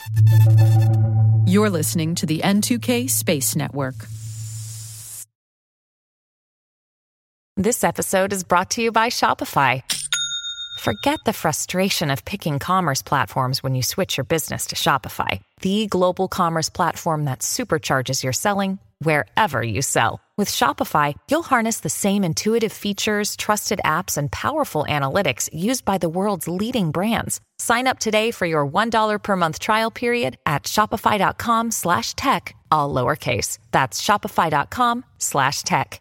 You're listening to the N2K Space Network. This episode is brought to you by Shopify. Forget the frustration of picking commerce platforms when you switch your business to Shopify, the global commerce platform that supercharges your selling wherever you sell. With Shopify, you'll harness the same intuitive features, trusted apps, and powerful analytics used by the world's leading brands. Sign up today for your $1 per month trial period at shopify.com/tech, all lowercase. That's shopify.com/tech.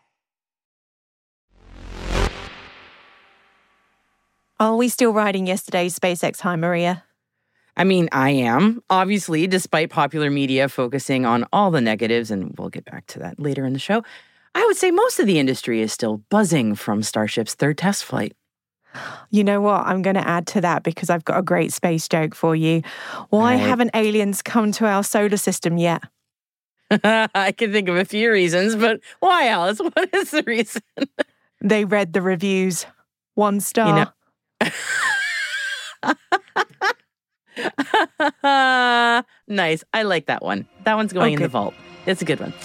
Are we still riding yesterday's SpaceX high, Maria? I mean, I am, obviously, despite popular media focusing on all the negatives, and we'll get back to that later in the show. I would say most of the industry is still buzzing from Starship's third test flight. You know what? I'm going to add to that because I've got a great space joke for you. Why haven't aliens come to our solar system yet? I can think of a few reasons, but why, Alice? What is the reason? They read the reviews. 1 star. Nice. I like that one. That one's going in the vault. It's a good one.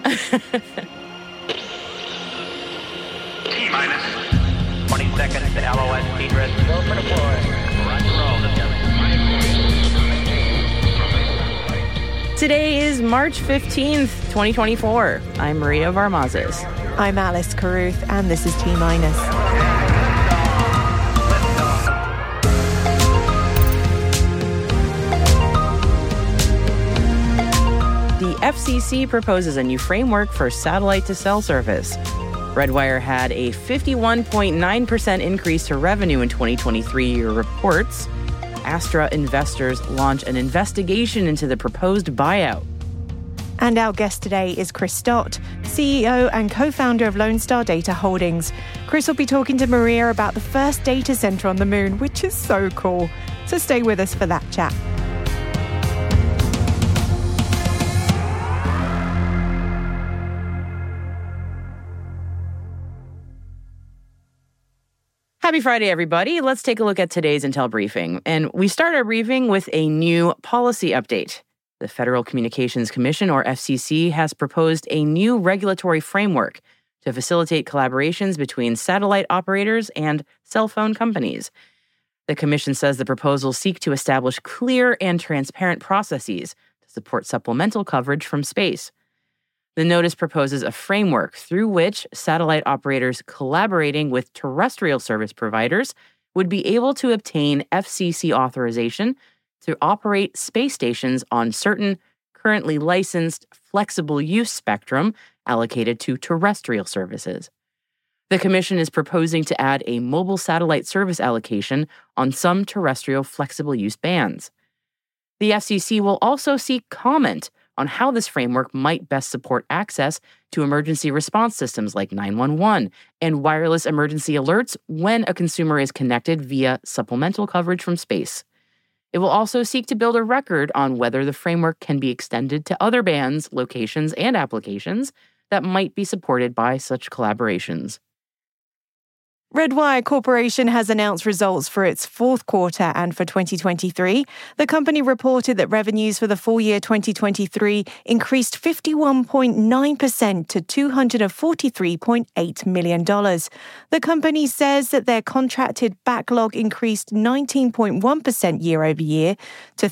T-minus 20 seconds to LOS. T-dress. Go for deploy. Roger roll. Today is March 15th, 2024. I'm Maria Varmazes. I'm Alice Carruth, and this is T-minus. The FCC proposes a new framework for satellite-to-cell service. Redwire had a 51.9% increase to revenue in 2023, reports. Astra investors launch an investigation into the proposed buyout. And our guest today is Chris Stott, CEO and co-founder of Lone Star Data Holdings. Chris will be talking to Maria about the first data center on the moon, which is so cool. So stay with us for that chat. Happy Friday, everybody. Let's take a look at today's Intel briefing. And we start our briefing with a new policy update. The Federal Communications Commission, or FCC, has proposed a new regulatory framework to facilitate collaborations between satellite operators and cell phone companies. The Commission says the proposals seek to establish clear and transparent processes to support supplemental coverage from space. The notice proposes a framework through which satellite operators collaborating with terrestrial service providers would be able to obtain FCC authorization to operate space stations on certain currently licensed flexible use spectrum allocated to terrestrial services. The Commission is proposing to add a mobile satellite service allocation on some terrestrial flexible use bands. The FCC will also seek comment on how this framework might best support access to emergency response systems like 911 and wireless emergency alerts when a consumer is connected via supplemental coverage from space. It will also seek to build a record on whether the framework can be extended to other bands, locations, and applications that might be supported by such collaborations. Redwire Corporation has announced results for its fourth quarter and for 2023. The company reported that revenues for the full year 2023 increased 51.9% to $243.8 million. The company says that their contracted backlog increased 19.1% year over year to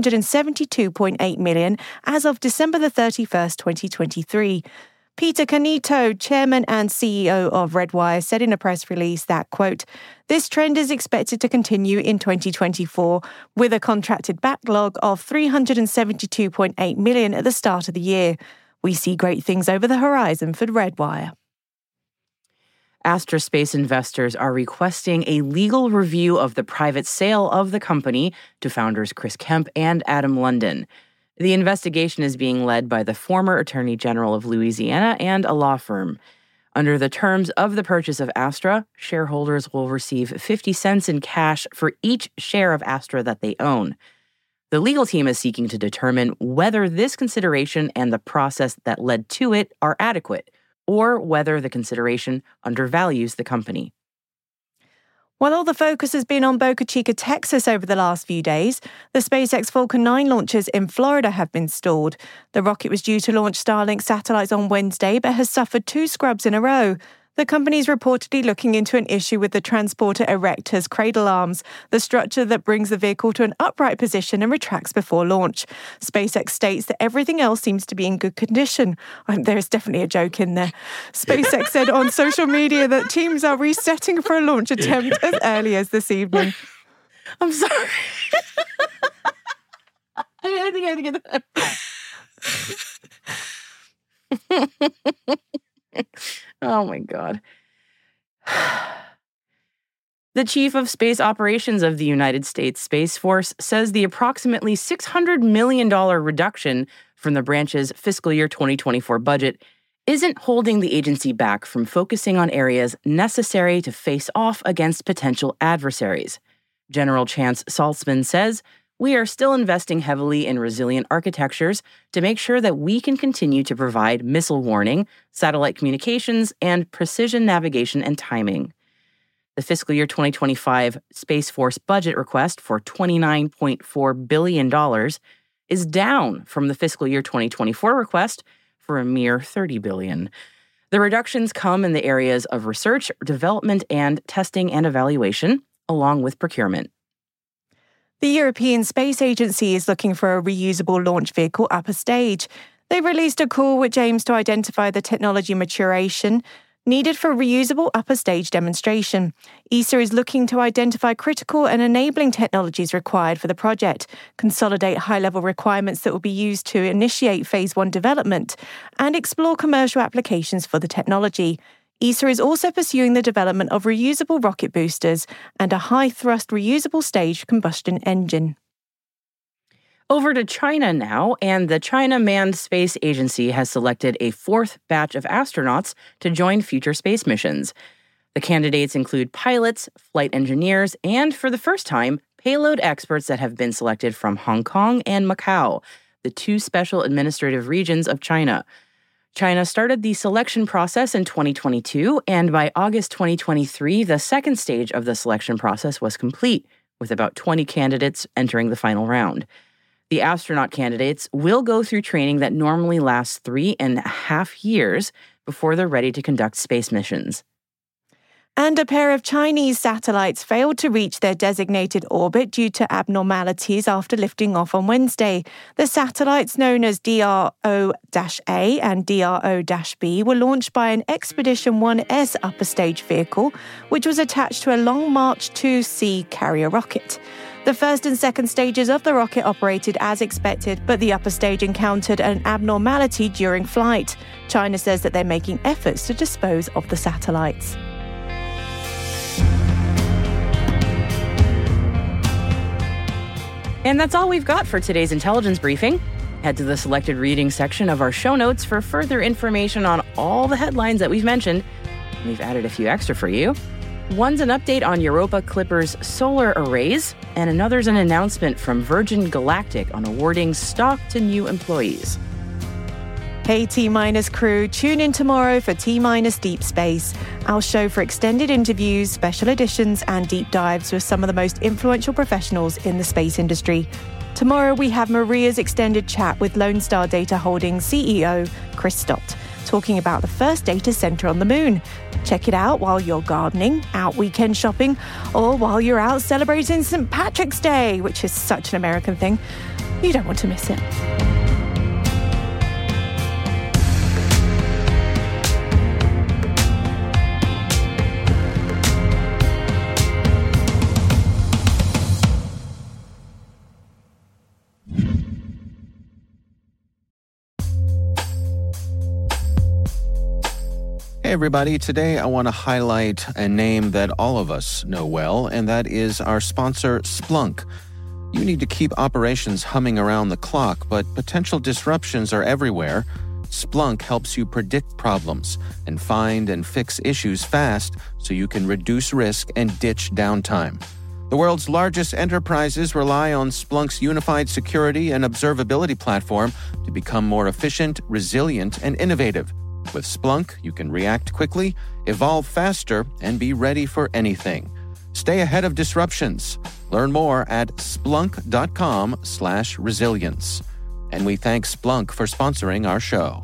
$372.8 million as of December the 31st, 2023. Peter Cannito, chairman and CEO of Redwire, said in a press release that, quote, "This trend is expected to continue in 2024 with a contracted backlog of $372.8 million at the start of the year. We see great things over the horizon for Redwire." Astra Space investors are requesting a legal review of the private sale of the company to founders Chris Kemp and Adam London. The investigation is being led by the former Attorney General of Louisiana and a law firm. Under the terms of the purchase of Astra, shareholders will receive 50 cents in cash for each share of Astra that they own. The legal team is seeking to determine whether this consideration and the process that led to it are adequate, or whether the consideration undervalues the company. While all the focus has been on Boca Chica, Texas over the last few days, the SpaceX Falcon 9 launches in Florida have been stalled. The rocket was due to launch Starlink satellites on Wednesday, but has suffered 2 scrubs in a row. The company is reportedly looking into an issue with the transporter erector's cradle arms, the structure that brings the vehicle to an upright position and retracts before launch. SpaceX states that everything else seems to be in good condition. There's definitely a joke in there. SpaceX said on social media that teams are resetting for a launch attempt as early as this evening. I'm sorry. I think I have to get that. Oh, my God. The chief of space operations of the United States Space Force says the approximately $600 million reduction from the branch's fiscal year 2024 budget isn't holding the agency back from focusing on areas necessary to face off against potential adversaries. General Chance Saltzman says, "We are still investing heavily in resilient architectures to make sure that we can continue to provide missile warning, satellite communications, and precision navigation and timing." The fiscal year 2025 Space Force budget request for $29.4 billion is down from the fiscal year 2024 request for a mere $30 billion. The reductions come in the areas of research, development, and testing and evaluation, along with procurement. The European Space Agency is looking for a reusable launch vehicle upper stage. They've released a call which aims to identify the technology maturation needed for reusable upper stage demonstration. ESA is looking to identify critical and enabling technologies required for the project, consolidate high-level requirements that will be used to initiate Phase 1 development, and explore commercial applications for the technology. ESA is also pursuing the development of reusable rocket boosters and a high-thrust reusable stage combustion engine. Over to China now, and the China Manned Space Agency has selected a 4th batch of astronauts to join future space missions. The candidates include pilots, flight engineers, and, for the first time, payload experts that have been selected from Hong Kong and Macau, the 2 special administrative regions of China. China started the selection process in 2022, and by August 2023, the second stage of the selection process was complete, with about 20 candidates entering the final round. The astronaut candidates will go through training that normally lasts 3.5 years before they're ready to conduct space missions. And a pair of Chinese satellites failed to reach their designated orbit due to abnormalities after lifting off on Wednesday. The satellites, known as DRO-A and DRO-B, were launched by an Expedition 1S upper stage vehicle, which was attached to a Long March 2C carrier rocket. The first and second stages of the rocket operated as expected, but the upper stage encountered an abnormality during flight. China says that they're making efforts to dispose of the satellites. And that's all we've got for today's intelligence briefing. Head to the selected reading section of our show notes for further information on all the headlines that we've mentioned. We've added a few extra for you. One's an update on Europa Clipper's solar arrays, and another's an announcement from Virgin Galactic on awarding stock to new employees. Hey T-Minus crew, tune in tomorrow for T-Minus Deep Space, our show for extended interviews, special editions, and deep dives with some of the most influential professionals in the space industry. Tomorrow we have Maria's extended chat with Lone Star Data Holdings CEO Chris Stott, talking about the first data center on the moon. Check it out while you're gardening, out weekend shopping, or while you're out celebrating St. Patrick's Day, which is such an American thing. You don't want to miss it. Hey everybody, today I want to highlight a name that all of us know well, and that is our sponsor, Splunk. You need to keep operations humming around the clock, but potential disruptions are everywhere. Splunk helps you predict problems and find and fix issues fast so you can reduce risk and ditch downtime. The world's largest enterprises rely on Splunk's unified security and observability platform to become more efficient, resilient, and innovative. With Splunk, you can react quickly, evolve faster, and be ready for anything. Stay ahead of disruptions. Learn more at splunk.com/resilience. And we thank Splunk for sponsoring our show.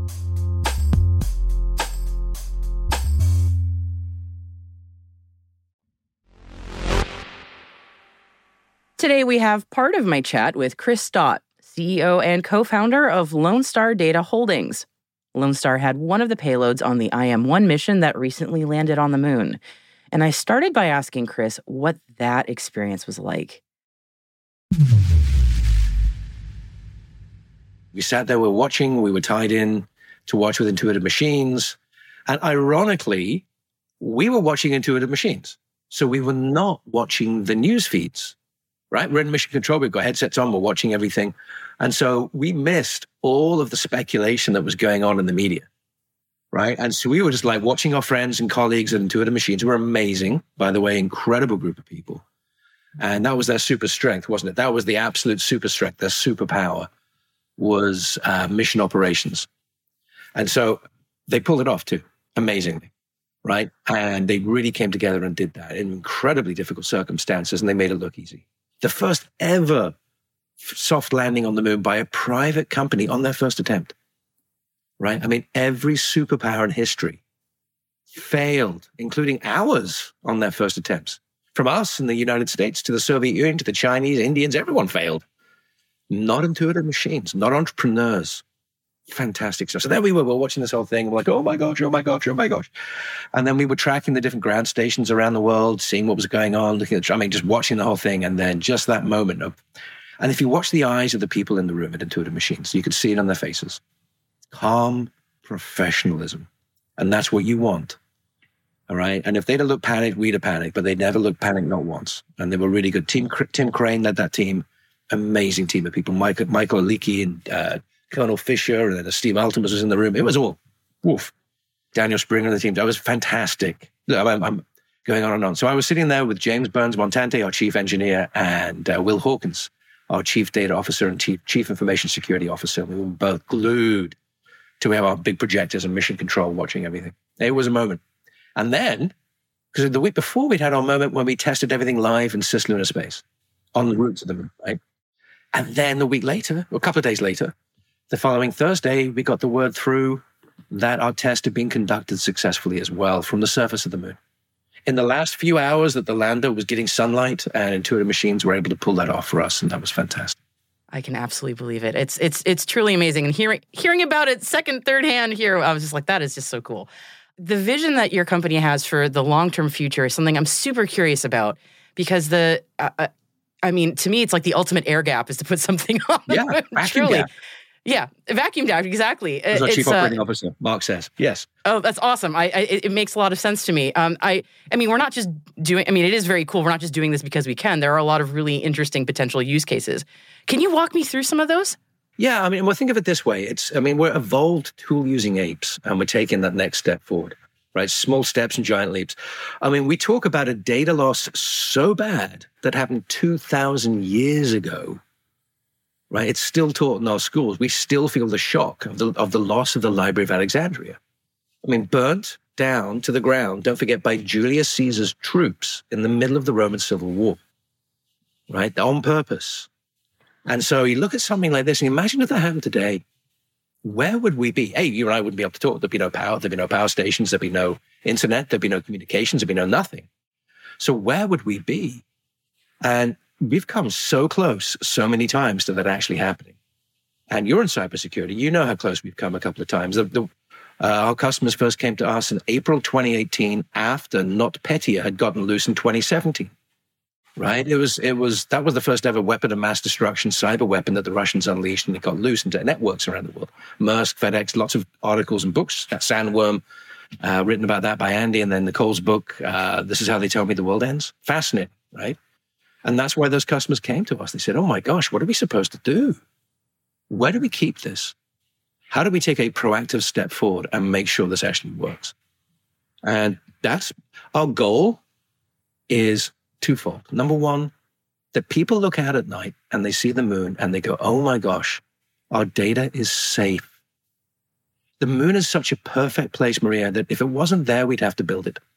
Today, we have part of my chat with Chris Stott, CEO and co-founder of Lone Star Data Holdings. Lone Star had one of the payloads on the IM-1 mission that recently landed on the moon. And I started by asking Chris what that experience was like. We sat there, we were watching, we were tied in to watch with Intuitive Machines. And ironically, we were watching Intuitive Machines. So we were not watching the news feeds. Right? We're in mission control. We've got headsets on. We're watching everything. And so we missed all of the speculation that was going on in the media. Right? And so we were just like watching our friends and colleagues at Intuitive Machines, who were amazing, by the way, incredible group of people. And that was their super strength, wasn't it? That was the absolute super strength. Their superpower was mission operations. And so they pulled it off too, amazingly. Right? And they really came together and did that in incredibly difficult circumstances, and they made it look easy. The first ever soft landing on the moon by a private company on their first attempt, right? I mean, every superpower in history failed, including ours on their first attempts. From us in the United States to the Soviet Union to the Chinese, Indians, everyone failed. Not Intuitive Machines, not entrepreneurs. Fantastic stuff. So there we were watching this whole thing. We're like, oh my gosh, oh my gosh, oh my gosh. And then we were tracking the different ground stations around the world, seeing what was going on, looking at just watching the whole thing. And then just that moment and if you watch the eyes of the people in the room at Intuitive Machines, you could see it on their faces. Calm professionalism. And that's what you want. All right. And if they'd have looked panicked, we'd have panicked, but they never looked panicked, not once. And they were really good. Tim Crane led that team. Amazing team of people. Michael Alicki and, Colonel Fisher, and then Steve Altemus was in the room. It was all woof. Daniel Springer and the team. That was fantastic. I'm going on and on. So I was sitting there with James Burns Montante, our chief engineer, and Will Hawkins, our chief data officer and chief information security officer. We were both glued to have our big projectors and mission control watching everything. It was a moment. And then, because the week before we'd had our moment when we tested everything live in cislunar space on the route to the moon, right? And then the week later, or a couple of days later, the following Thursday, we got the word through that our test had been conducted successfully as well from the surface of the moon. In the last few hours that the lander was getting sunlight, and Intuitive Machines were able to pull that off for us, and that was fantastic. I can absolutely believe it. It's truly amazing. And hearing about it third hand here, I was just like, that is just so cool. The vision that your company has for the long-term future is something I'm super curious about, because to me, it's like the ultimate air gap is to put something on the moon. Vacuum gap. Yeah, vacuum gap, exactly. As our chief operating officer, Mark says. Yes. Oh, that's awesome. It makes a lot of sense to me. We're not just doing, it is very cool. We're not just doing this because we can. There are a lot of really interesting potential use cases. Can you walk me through some of those? Yeah, well, think of it this way. We're evolved tool-using apes, and we're taking that next step forward, right? Small steps and giant leaps. We talk about a data loss so bad that happened 2,000 years ago. Right, it's still taught in our schools. We still feel the shock of the loss of the Library of Alexandria. Burnt down to the ground, don't forget, by Julius Caesar's troops in the middle of the Roman Civil War, right, on purpose. And so you look at something like this, and imagine if that happened today. Where would we be? You and I wouldn't be able to talk. There'd be no power. There'd be no power stations. There'd be no internet. There'd be no communications. There'd be no nothing. So where would we be? And we've come so close so many times to that actually happening. And you're in cybersecurity. You know how close we've come a couple of times. Our customers first came to us in April 2018 after NotPetya had gotten loose in 2017. Right? That was the first ever weapon of mass destruction, cyber weapon that the Russians unleashed, and it got loose into networks around the world. Maersk, FedEx, lots of articles and books. That Sandworm, written about that by Andy, and then Nicole's book, This Is How They Tell Me the World Ends. Fascinating, right? And that's why those customers came to us. They said, oh my gosh, what are we supposed to do? Where do we keep this? How do we take a proactive step forward and make sure this actually works? And that's our goal is twofold. Number one, that people look out at night and they see the moon and they go, oh my gosh, our data is safe. The moon is such a perfect place, Maria, that if it wasn't there, we'd have to build it.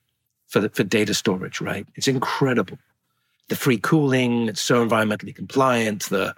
for data storage, right? It's incredible. The free cooling, it's so environmentally compliant, the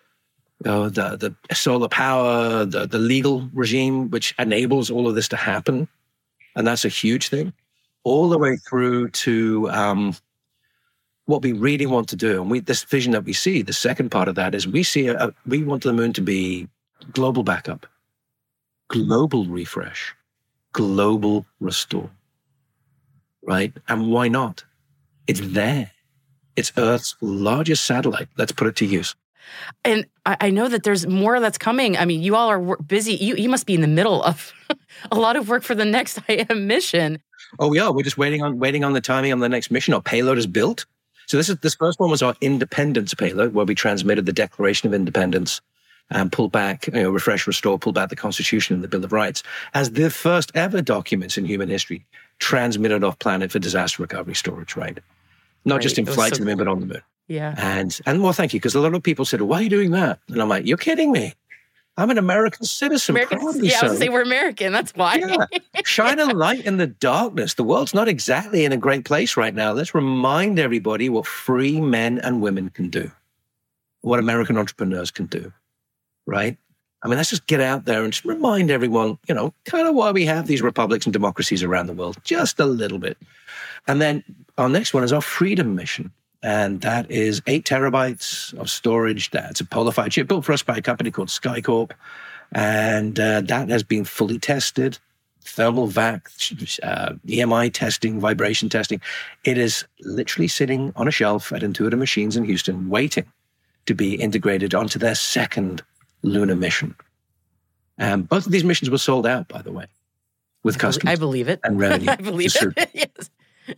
solar power, the legal regime, which enables all of this to happen. And that's a huge thing. All the way through to what we really want to do. And this vision that we see, the second part of that is we want the moon to be global backup, global refresh, global restore, right? And why not? It's there. It's Earth's largest satellite. Let's put it to use. And I know that there's more that's coming. I mean, you all are busy. You must be in the middle of a lot of work for the next IM mission. Oh, we are. We're just waiting on the timing on the next mission. Our payload is built. So this first one was our Independence payload, where we transmitted the Declaration of Independence and pulled back, refresh, restore, pulled back the Constitution and the Bill of Rights as the first ever documents in human history transmitted off planet for disaster recovery storage, right? Not just in flight to the moon, but on the moon. Yeah. And well, thank you, because a lot of people said, why are you doing that? And I'm like, you're kidding me. I'm an American citizen. I would say we're American. That's why. Yeah. Shine a light in the darkness. The world's not exactly in a great place right now. Let's remind everybody what free men and women can do, what American entrepreneurs can do, right? I mean, let's just get out there and just remind everyone, kind of why we have these republics and democracies around the world, just a little bit. And then our next one is our Freedom mission. And that is 8 terabytes of storage. That's a polar-fired chip built for us by a company called SkyCorp. And that has been fully tested, thermal vac, EMI testing, vibration testing. It is literally sitting on a shelf at Intuitive Machines in Houston, waiting to be integrated onto their second lunar mission. Both of these missions were sold out, by the way, with customers. I believe it. And revenue. I believe it. Yes.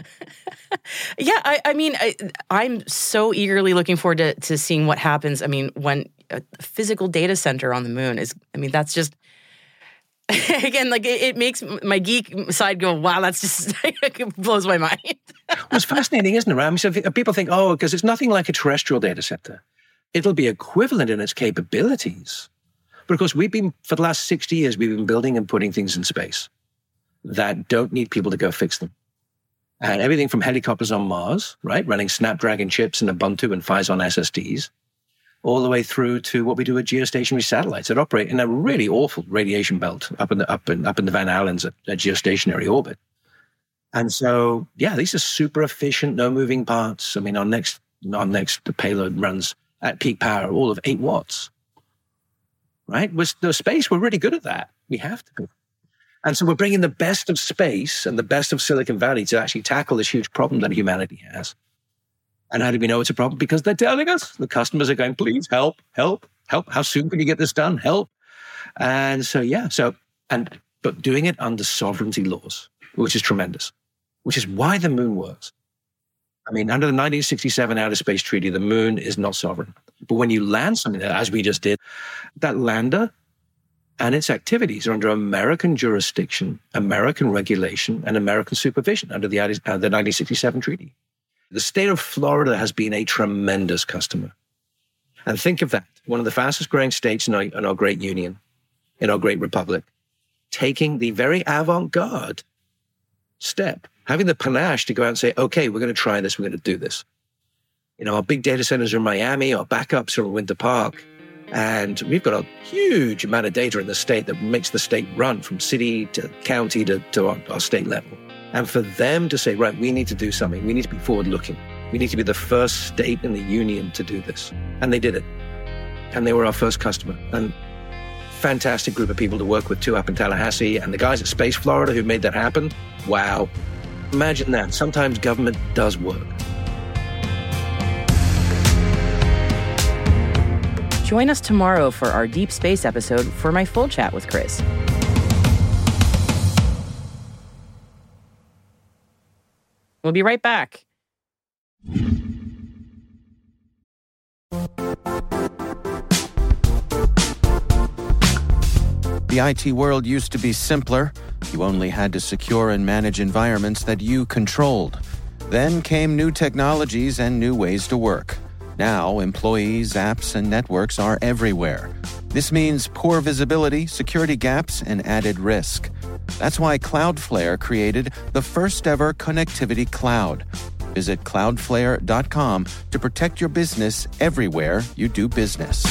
Yeah, I mean, I'm so eagerly looking forward to seeing what happens. I mean, when a physical data center on the moon that's just, again, like it makes my geek side go, wow, that's just, it blows my mind. Well, it's fascinating, isn't it? Right? I mean, so people think, because it's nothing like a terrestrial data center. It'll be equivalent in its capabilities. But of course, for the last 60 years, we've been building and putting things in space that don't need people to go fix them. And everything from helicopters on Mars, right, running Snapdragon chips and Ubuntu and Phison SSDs, all the way through to what we do with geostationary satellites that operate in a really awful radiation belt up in the Van Allens at geostationary orbit. And so, yeah, these are super efficient, no moving parts. I mean, our next payload runs at peak power, all of 8 watts. Right? With the space, we're really good at that. We have to be. And so we're bringing the best of space and the best of Silicon Valley to actually tackle this huge problem that humanity has. And how do we know it's a problem? Because they're telling us. The customers are going, please help. How soon can you get this done? Help. And so, yeah. But doing it under sovereignty laws, which is tremendous, which is why the moon works. I mean, under the 1967 Outer Space Treaty, the moon is not sovereign. But when you land something there, as we just did, that lander and its activities are under American jurisdiction, American regulation, and American supervision under the 1967 treaty. The state of Florida has been a tremendous customer. And think of that, one of the fastest growing states in our great union, in our great republic, taking the very avant-garde step, having the panache to go out and say, okay, we're going to try this, we're going to do this. Our big data centers are in Miami, our backups are in Winter Park, and we've got a huge amount of data in the state that makes the state run from city to county to our state level. And for them to say, right, we need to do something. We need to be forward-looking. We need to be the first state in the union to do this. And they did it. And they were our first customer. And fantastic group of people to work with, too, up in Tallahassee. And the guys at Space Florida who made that happen, wow. Imagine that. Sometimes government does work. Join us tomorrow for our Deep Space episode for my full chat with Chris. We'll be right back. The IT world used to be simpler. You only had to secure and manage environments that you controlled. Then came new technologies and new ways to work. Now, employees, apps, and networks are everywhere. This means poor visibility, security gaps, and added risk. That's why Cloudflare created the first ever connectivity cloud. Visit cloudflare.com to protect your business everywhere you do business.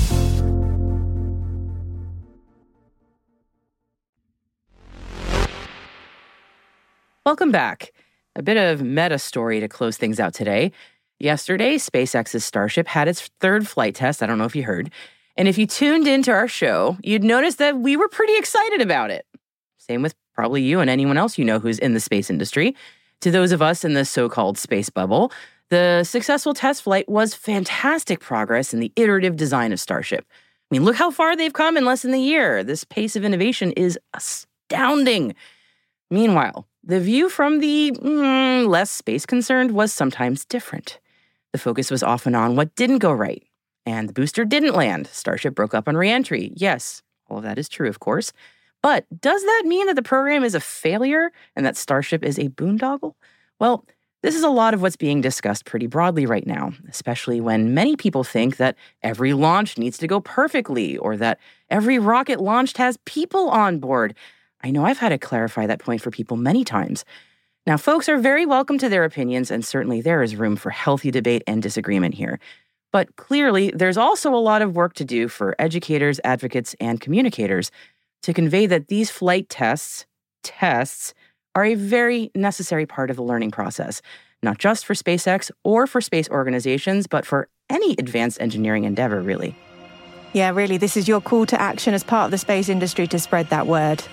Welcome back. A bit of meta story to close things out today. Yesterday, SpaceX's Starship had its third flight test. I don't know if you heard. And if you tuned into our show, you'd notice that we were pretty excited about it. Same with probably you and anyone else you know who's in the space industry. To those of us in the so-called space bubble, the successful test flight was fantastic progress in the iterative design of Starship. I mean, look how far they've come in less than a year. This pace of innovation is astounding. Meanwhile, the view from the less space-concerned was sometimes different. The focus was often on what didn't go right. And the booster didn't land. Starship broke up on re-entry. Yes, all of that is true, of course. But does that mean that the program is a failure and that Starship is a boondoggle? Well, this is a lot of what's being discussed pretty broadly right now, especially when many people think that every launch needs to go perfectly or that every rocket launched has people on board. I know I've had to clarify that point for people many times. Now, folks are very welcome to their opinions, and certainly there is room for healthy debate and disagreement here. But clearly, there's also a lot of work to do for educators, advocates, and communicators to convey that these flight tests are a very necessary part of the learning process, not just for SpaceX or for space organizations, but for any advanced engineering endeavor, really. Yeah, really, this is your call to action as part of the space industry to spread that word.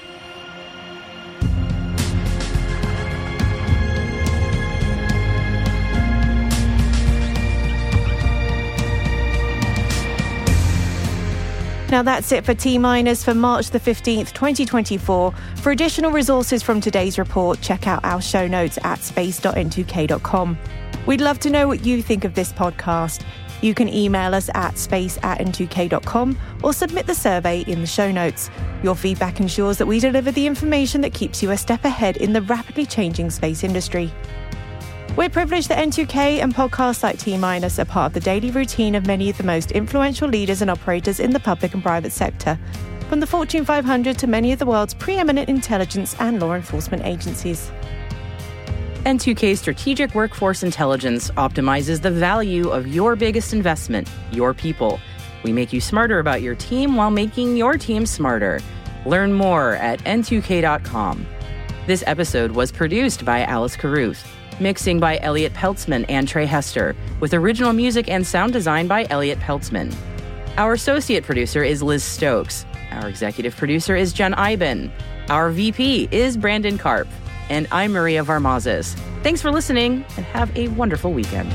Now that's it for T-Minus for March the 15th, 2024. For additional resources from today's report, check out our show notes at space.n2k.com. We'd love to know what you think of this podcast. You can email us at space@n2k.com or submit the survey in the show notes. Your feedback ensures that we deliver the information that keeps you a step ahead in the rapidly changing space industry. We're privileged that N2K and podcasts like T-Minus are part of the daily routine of many of the most influential leaders and operators in the public and private sector, from the Fortune 500 to many of the world's preeminent intelligence and law enforcement agencies. N2K's strategic workforce intelligence optimizes the value of your biggest investment, your people. We make you smarter about your team while making your team smarter. Learn more at n2k.com. This episode was produced by Alice Carruth. Mixing by Elliot Peltzman and Trey Hester, with original music and sound design by Elliot Peltzman. Our associate producer is Liz Stokes. Our executive producer is Jen Iben. Our VP is Brandon Karp. And I'm Maria Varmazes. Thanks for listening, and have a wonderful weekend.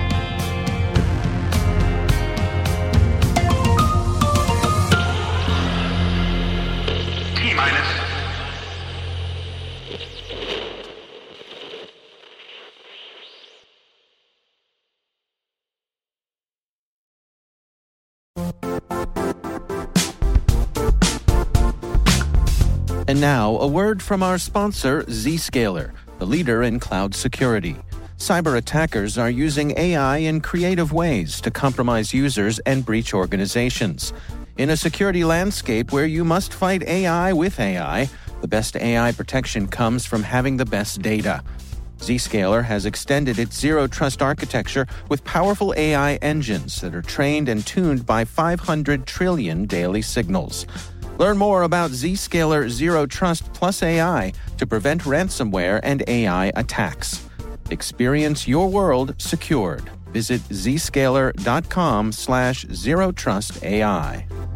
T-Minus. And now, a word from our sponsor, Zscaler, the leader in cloud security. Cyber attackers are using AI in creative ways to compromise users and breach organizations. In a security landscape where you must fight AI with AI, the best AI protection comes from having the best data. Zscaler has extended its Zero Trust architecture with powerful AI engines that are trained and tuned by 500 trillion daily signals. Learn more about Zscaler Zero Trust Plus AI to prevent ransomware and AI attacks. Experience your world secured. Visit zscaler.com/zerotrustai.